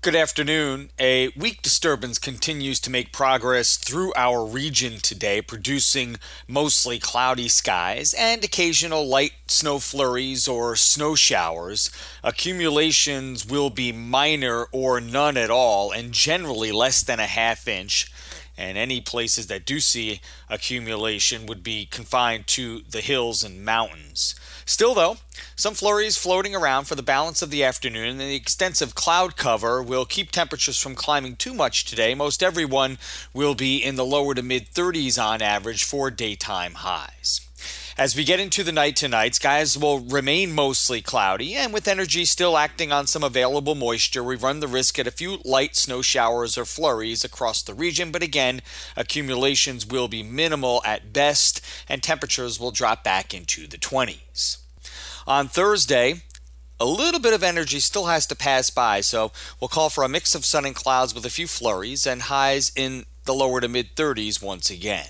Good afternoon. A weak disturbance continues to make progress through our region today, producing mostly cloudy skies and occasional light snow flurries or snow showers. Accumulations will be minor or none at all, and generally less than a half inch. And any places that do see accumulation would be confined to the hills and mountains. Still, though, some flurries floating around for the balance of the afternoon, and the extensive cloud cover will keep temperatures from climbing too much today. Most everyone will be in the lower to mid 30s on average for daytime highs. As we get into the night tonight, skies will remain mostly cloudy, and with energy still acting on some available moisture, we run the risk at a few light snow showers or flurries across the region, but again, accumulations will be minimal at best, and temperatures will drop back into the 20s. On Thursday, a little bit of energy still has to pass by, so we'll call for a mix of sun and clouds with a few flurries and highs in the lower to mid 30s once again.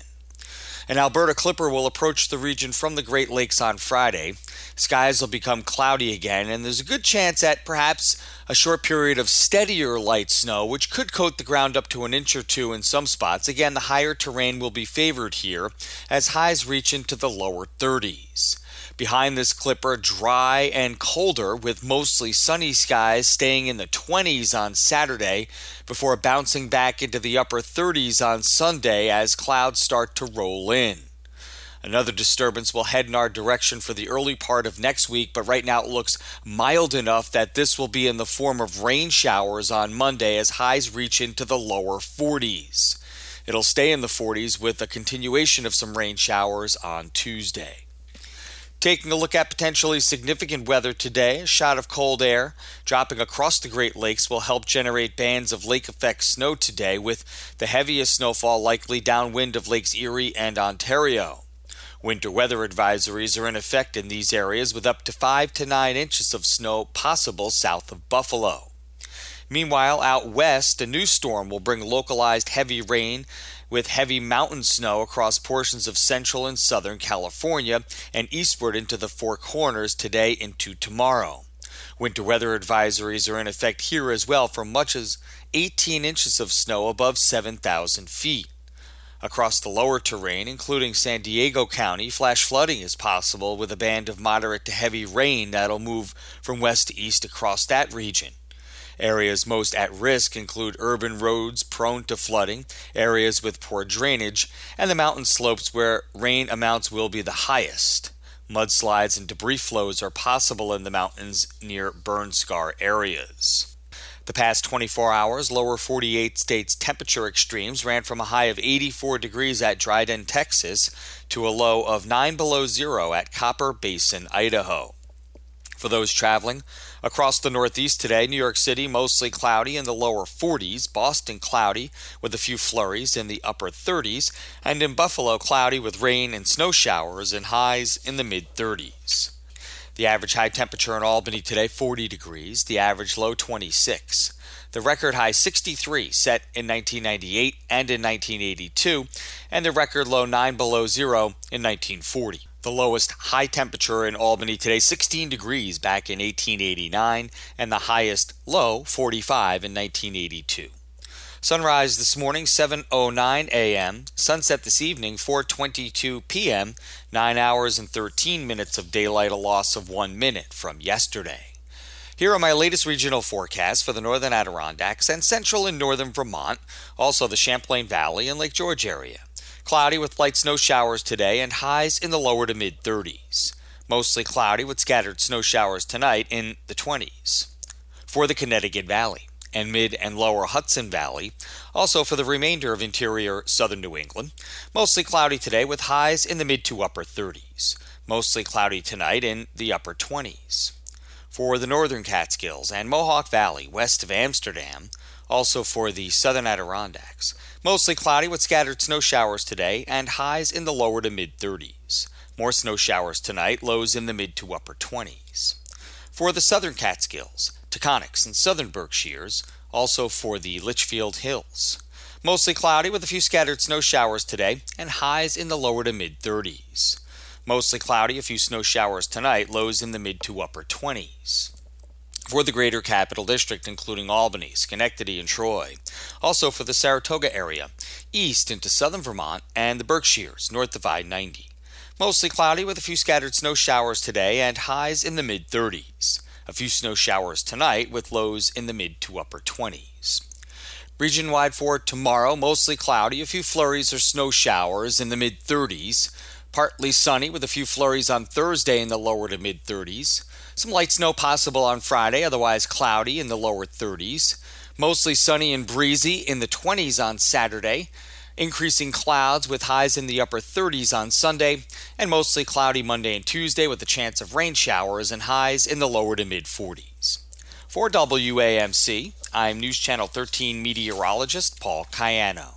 An Alberta clipper will approach the region from the Great Lakes on Friday. Skies will become cloudy again, and there's a good chance at perhaps a short period of steadier light snow, which could coat the ground up to an inch or two in some spots. Again, the higher terrain will be favored here as highs reach into the lower 30s. Behind this clipper, dry and colder with mostly sunny skies staying in the 20s on Saturday before bouncing back into the upper 30s on Sunday as clouds start to roll in. Another disturbance will head in our direction for the early part of next week, but right now it looks mild enough that this will be in the form of rain showers on Monday as highs reach into the lower 40s. It'll stay in the 40s with a continuation of some rain showers on Tuesday. Taking a look at potentially significant weather today, a shot of cold air dropping across the Great Lakes will help generate bands of lake effect snow today, with the heaviest snowfall likely downwind of Lakes Erie and Ontario. Winter weather advisories are in effect in these areas with up to 5 to 9 inches of snow possible south of Buffalo. Meanwhile, out west, a new storm will bring localized heavy rain with heavy mountain snow across portions of central and southern California and eastward into the Four Corners today into tomorrow. Winter weather advisories are in effect here as well for much as 18 inches of snow above 7,000 feet. Across the lower terrain, including San Diego County, flash flooding is possible with a band of moderate to heavy rain that'll move from west to east across that region. Areas most at risk include urban roads prone to flooding, areas with poor drainage, and the mountain slopes where rain amounts will be the highest. Mudslides and debris flows are possible in the mountains near burn scar areas. The past 24 hours, lower 48 states temperature extremes ran from a high of 84 degrees at Dryden, Texas, to a low of 9 below zero at Copper Basin, Idaho. For those traveling across the Northeast today, New York City mostly cloudy in the lower 40s, Boston cloudy with a few flurries in the upper 30s, and in Buffalo cloudy with rain and snow showers and highs in the mid-30s. The average high temperature in Albany today, 40 degrees, the average low 26. The record high 63 set in 1998 and in 1982, and the record low 9 below zero in 1940. The lowest high temperature in Albany today, 16 degrees back in 1889, and the highest low, 45 in 1982. Sunrise this morning, 7:09 a.m. Sunset this evening, 4:22 p.m. 9 hours and 13 minutes of daylight, a loss of 1 minute from yesterday. Here are my latest regional forecasts for the northern Adirondacks and central and northern Vermont, also the Champlain Valley and Lake George area. Cloudy with light snow showers today and highs in the lower to mid-30s. Mostly cloudy with scattered snow showers tonight in the 20s. For the Connecticut Valley and mid and lower Hudson Valley, also for the remainder of interior southern New England, mostly cloudy today with highs in the mid to upper 30s. Mostly cloudy tonight in the upper 20s. For the northern Catskills and Mohawk Valley west of Amsterdam, also for the southern Adirondacks, mostly cloudy with scattered snow showers today and highs in the lower to mid-30s. More snow showers tonight, lows in the mid to upper 20s. For the southern Catskills, Taconics, and southern Berkshires, also for the Litchfield Hills. Mostly cloudy with a few scattered snow showers today and highs in the lower to mid-30s. Mostly cloudy, a few snow showers tonight, lows in the mid to upper 20s. for the greater capital district, including Albany, Schenectady, and Troy. Also for the Saratoga area, east into southern Vermont, and the Berkshires, north of I-90. Mostly cloudy with a few scattered snow showers today and highs in the mid-30s. A few snow showers tonight with lows in the mid to upper 20s. Region-wide for tomorrow, mostly cloudy, a few flurries or snow showers in the mid-30s. Partly sunny with a few flurries on Thursday in the lower to mid-30s. Some light snow possible on Friday, otherwise cloudy in the lower 30s. Mostly sunny and breezy in the 20s on Saturday. Increasing clouds with highs in the upper 30s on Sunday. And mostly cloudy Monday and Tuesday with a chance of rain showers and highs in the lower to mid-40s. For WAMC, I'm News Channel 13 meteorologist Paul Cayano.